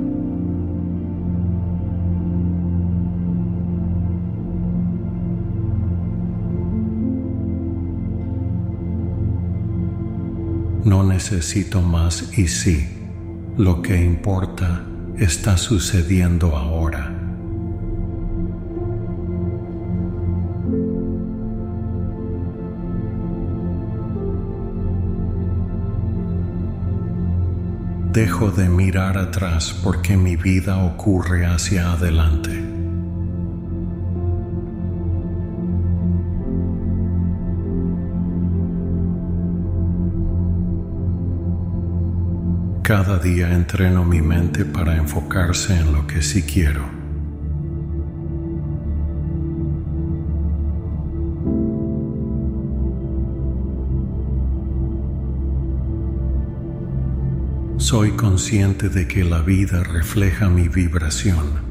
No necesito más y sí, lo que importa está sucediendo ahora. Dejo de mirar atrás porque mi vida ocurre hacia adelante. Cada día entreno mi mente para enfocarse en lo que sí quiero. Soy consciente de que la vida refleja mi vibración.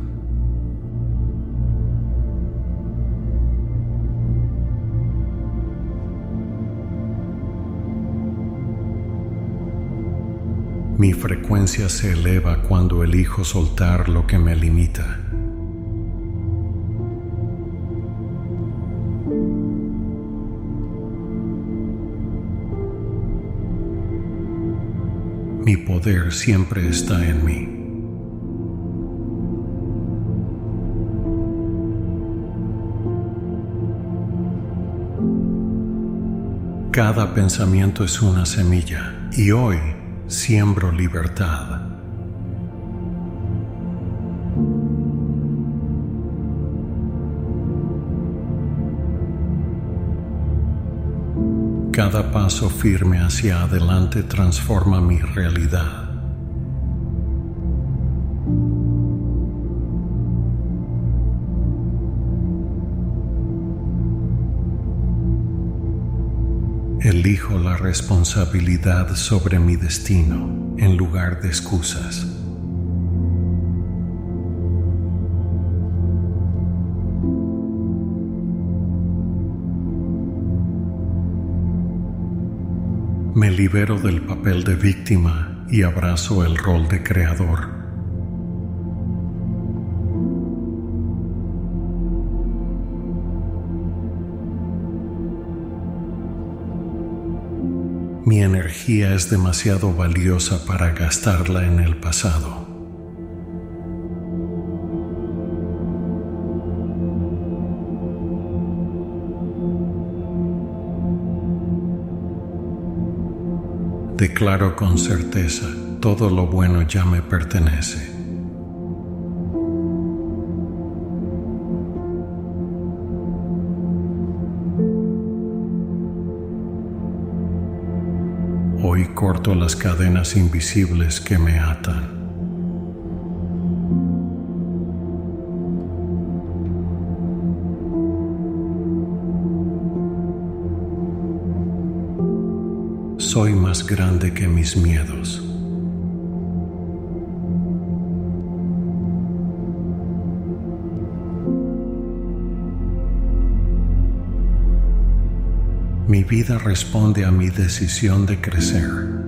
Mi frecuencia se eleva cuando elijo soltar lo que me limita. Mi poder siempre está en mí. Cada pensamiento es una semilla y hoy siembro libertad. Cada paso firme hacia adelante transforma mi realidad. Elijo la responsabilidad sobre mi destino en lugar de excusas. Me libero del papel de víctima y abrazo el rol de creador. Mi energía es demasiado valiosa para gastarla en el pasado. Declaro con certeza, todo lo bueno ya me pertenece. Hoy corto las cadenas invisibles que me atan. Soy más grande que mis miedos. Mi vida responde a mi decisión de crecer.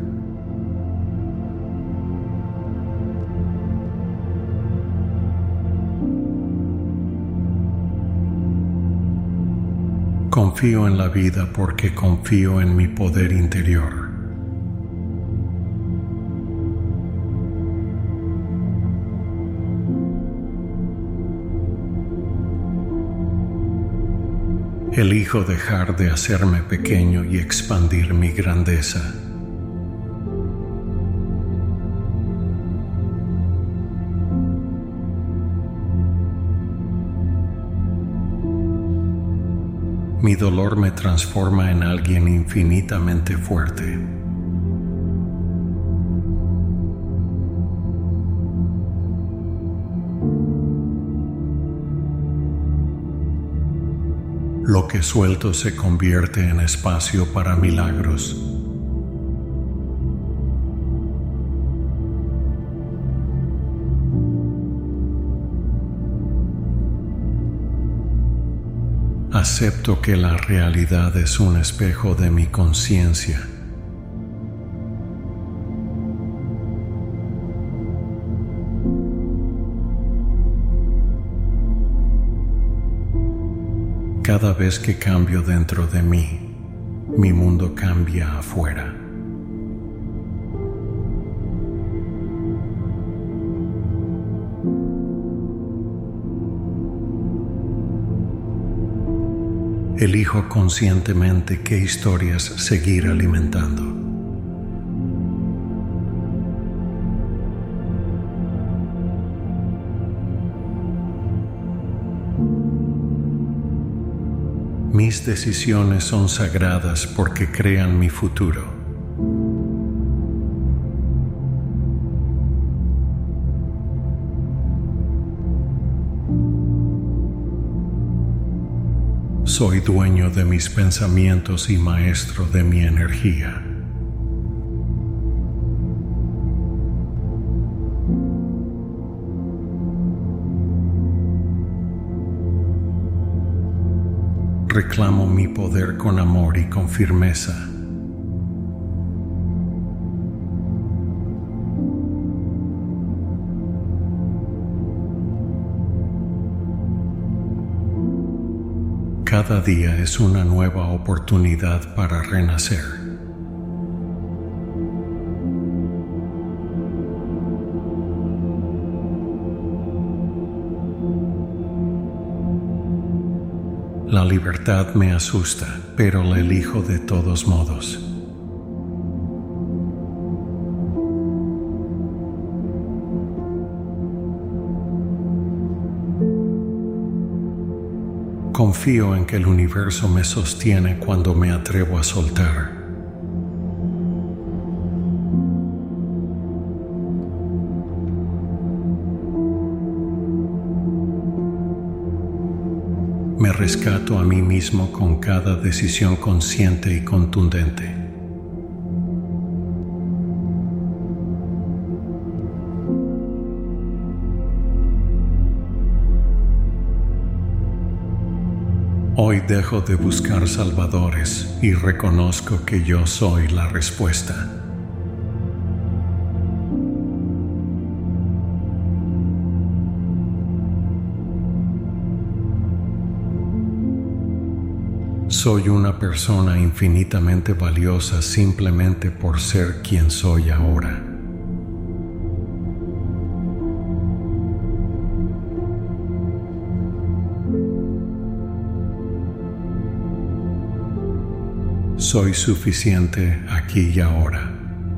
Confío en la vida porque confío en mi poder interior. Elijo dejar de hacerme pequeño y expandir mi grandeza. Mi dolor me transforma en alguien infinitamente fuerte. Lo que suelto se convierte en espacio para milagros. Acepto que la realidad es un espejo de mi conciencia. Cada vez que cambio dentro de mí, mi mundo cambia afuera. Elijo conscientemente qué historias seguir alimentando. Mis decisiones son sagradas porque crean mi futuro. Soy dueño de mis pensamientos y maestro de mi energía. Reclamo mi poder con amor y con firmeza. Cada día es una nueva oportunidad para renacer. La libertad me asusta, pero la elijo de todos modos. Confío en que el universo me sostiene cuando me atrevo a soltar. Me rescato a mí mismo con cada decisión consciente y contundente. Hoy dejo de buscar salvadores y reconozco que yo soy la respuesta. Soy una persona infinitamente valiosa simplemente por ser quien soy ahora. Soy suficiente aquí y ahora.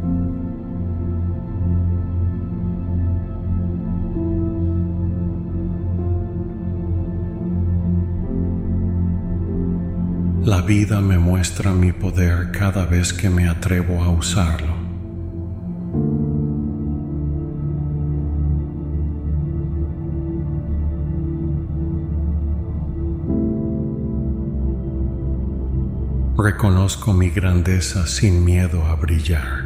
La vida me muestra mi poder cada vez que me atrevo a usarlo. Reconozco mi grandeza sin miedo a brillar.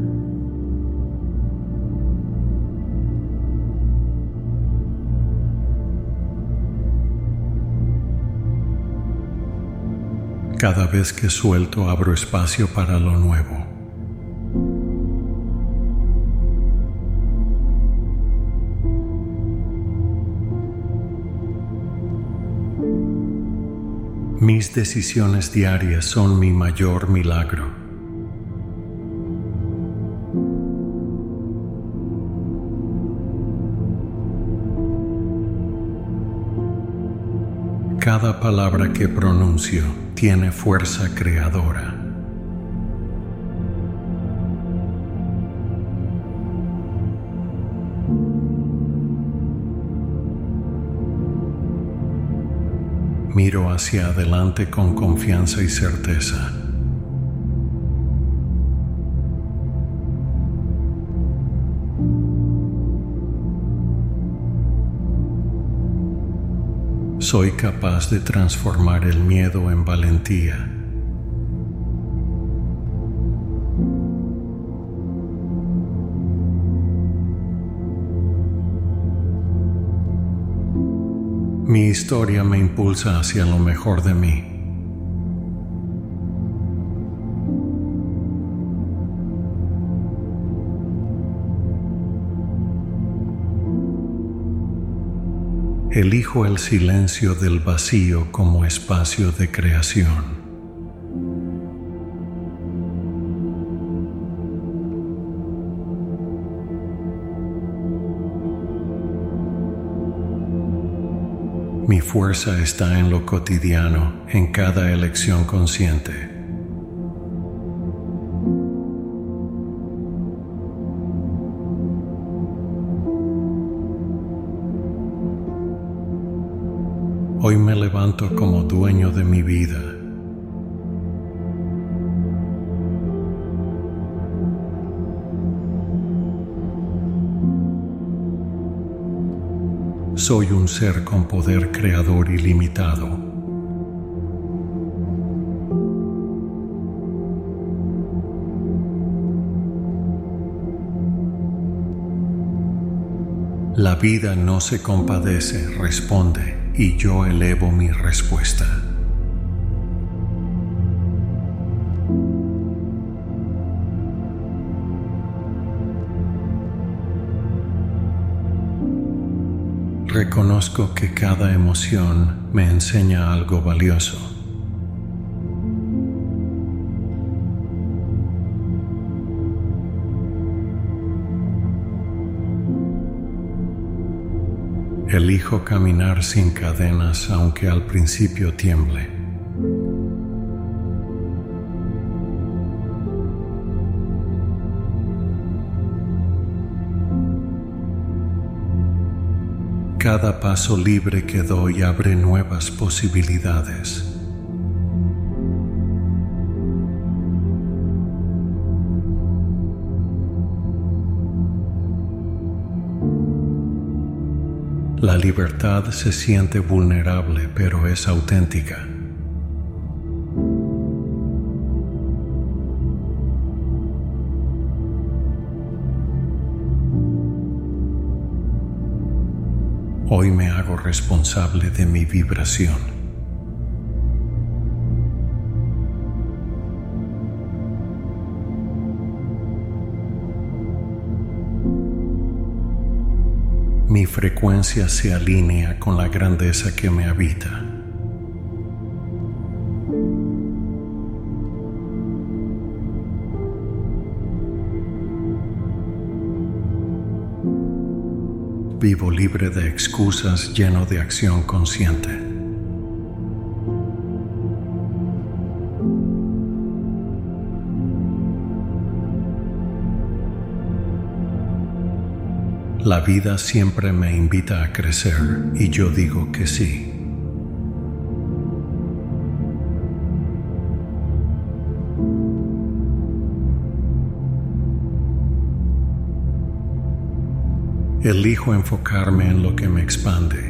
Cada vez que suelto, abro espacio para lo nuevo. Mis decisiones diarias son mi mayor milagro. Cada palabra que pronuncio tiene fuerza creadora. Miro hacia adelante con confianza y certeza. Soy capaz de transformar el miedo en valentía. Mi historia me impulsa hacia lo mejor de mí. Elijo el silencio del vacío como espacio de creación. Mi fuerza está en lo cotidiano, en cada elección consciente. Hoy me levanto como dueño de mi vida. Soy un ser con poder creador ilimitado. La vida no se compadece, responde, y yo elevo mi respuesta. Reconozco que cada emoción me enseña algo valioso. Elijo caminar sin cadenas aunque al principio tiemble. Cada paso libre que doy abre nuevas posibilidades. La libertad se siente vulnerable, pero es auténtica. Hoy me hago responsable de mi vibración. Mi frecuencia se alinea con la grandeza que me habita. Vivo libre de excusas, lleno de acción consciente. La vida siempre me invita a crecer y yo digo que sí. Elijo enfocarme en lo que me expande.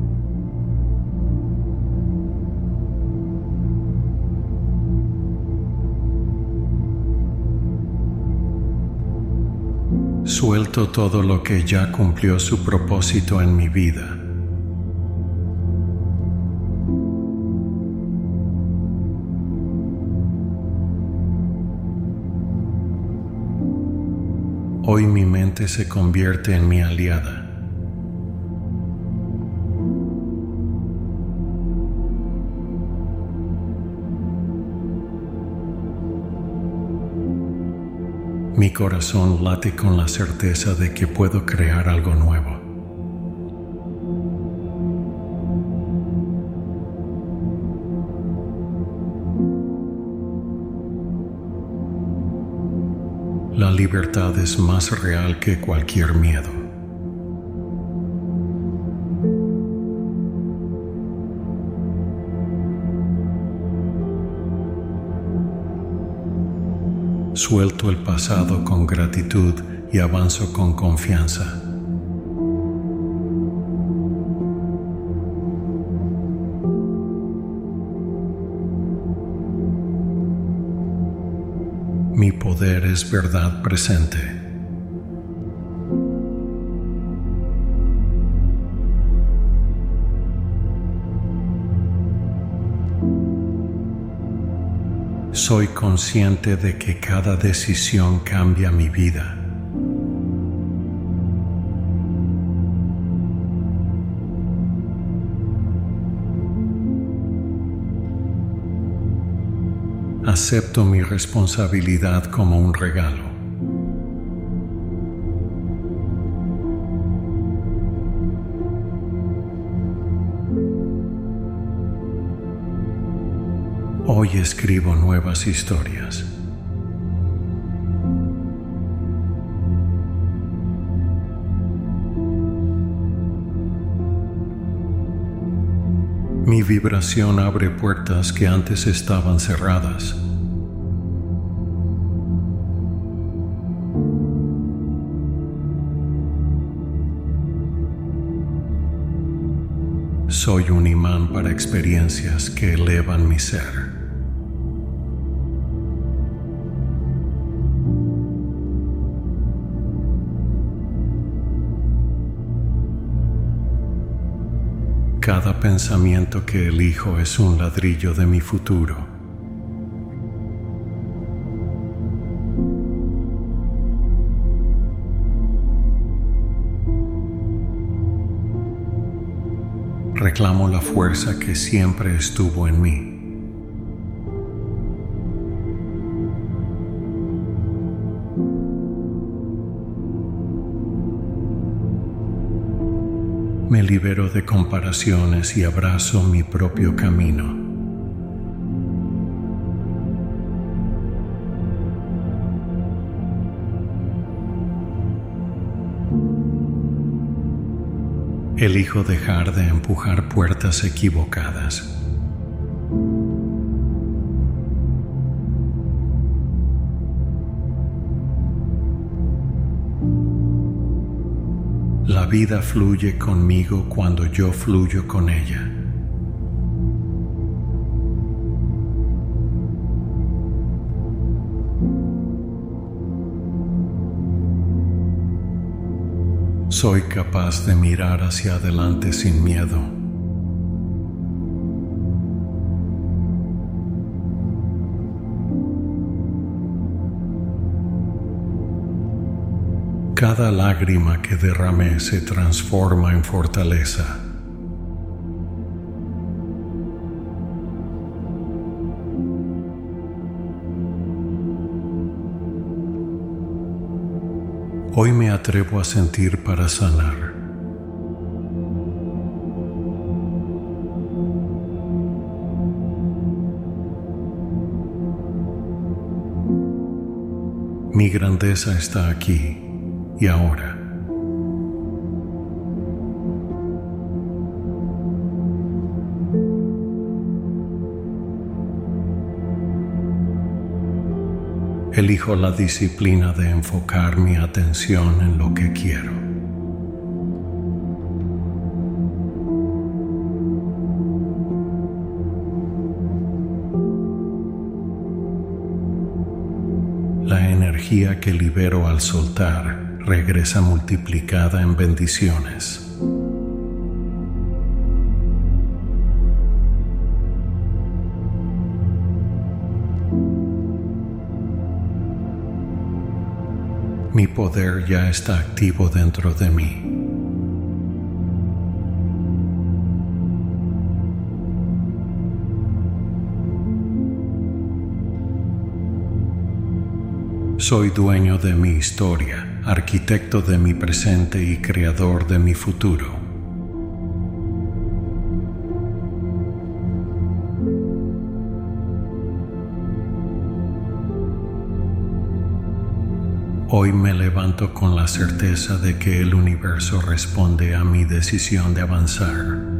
Suelto todo lo que ya cumplió su propósito en mi vida. Hoy mi mente se convierte en mi aliada. Mi corazón late con la certeza de que puedo crear algo nuevo. La libertad es más real que cualquier miedo. Suelto el pasado con gratitud y avanzo con confianza. Mi poder es verdad presente. Soy consciente de que cada decisión cambia mi vida. Acepto mi responsabilidad como un regalo. Hoy escribo nuevas historias. Mi vibración abre puertas que antes estaban cerradas. Soy un imán para experiencias que elevan mi ser. Cada pensamiento que elijo es un ladrillo de mi futuro. Reclamo la fuerza que siempre estuvo en mí. Me libero de comparaciones y abrazo mi propio camino. Elijo dejar de empujar puertas equivocadas. La vida fluye conmigo cuando yo fluyo con ella. Soy capaz de mirar hacia adelante sin miedo. Cada lágrima que derramé se transforma en fortaleza. Hoy me atrevo a sentir para sanar. Mi grandeza está aquí y ahora. Elijo la disciplina de enfocar mi atención en lo que quiero. La energía que libero al soltar regresa multiplicada en bendiciones. Mi poder ya está activo dentro de mí. Soy dueño de mi historia, arquitecto de mi presente y creador de mi futuro. Hoy me levanto con la certeza de que el universo responde a mi decisión de avanzar.